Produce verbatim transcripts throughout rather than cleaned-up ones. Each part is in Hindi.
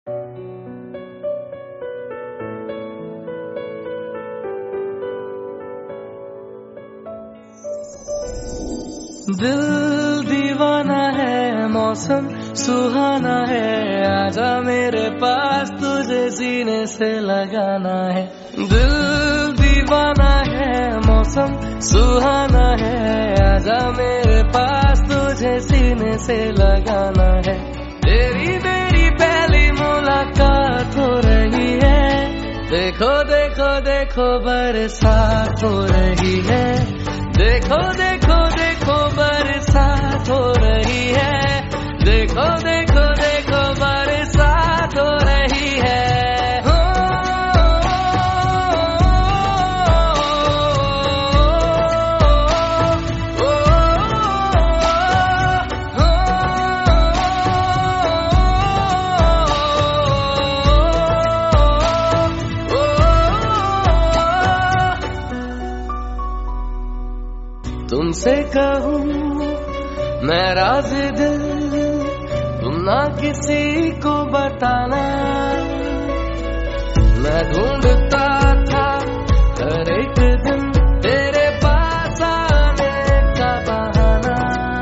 दिल दीवाना है, मौसम सुहाना है, आजा मेरे पास तुझे सीने से लगाना है। दिल दीवाना है, मौसम सुहाना है, आजा मेरे पास तुझे सीने से लगाना है। तेरी मेरी पहली मुलाकात हो रही है, देखो देखो देखो बरसात हो रही है, देखो देखो देखो बरसात हो रही है, देखो देखो देखो बरसात हो रही है। हो, ओ, ओ, ओ, तुमसे कहूँ मैं राज दिल, तुम ना किसी को बताना। मैं ढूंढता था हर एक दिन तेरे पास आने का बहाना।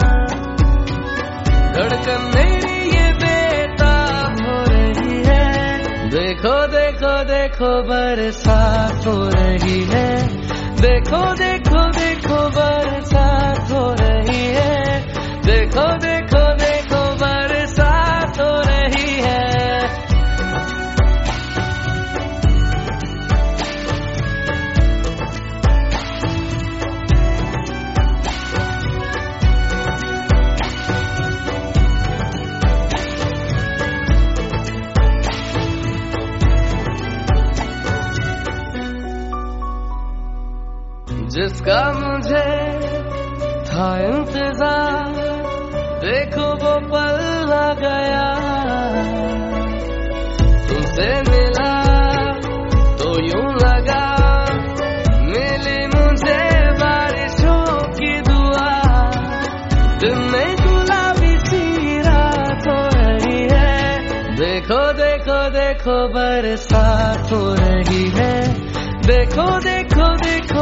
धड़कन मेरी ये बेताब हो रही है, देखो देखो देखो बरसात हो रही है, देखो देखो देखो बरसात हो रही है, देखो देखो देखो बरसात हो रही है। जिसका मुझे था इंतजार, देखो वो पल आ गया। तुमसे मिला तो यूं लगा मिली मुझे बारिशों की दुआ। दिन में गुलाबी सी रात हो रही है, देखो देखो देखो बरसात हो रही है, देखो देखो देखो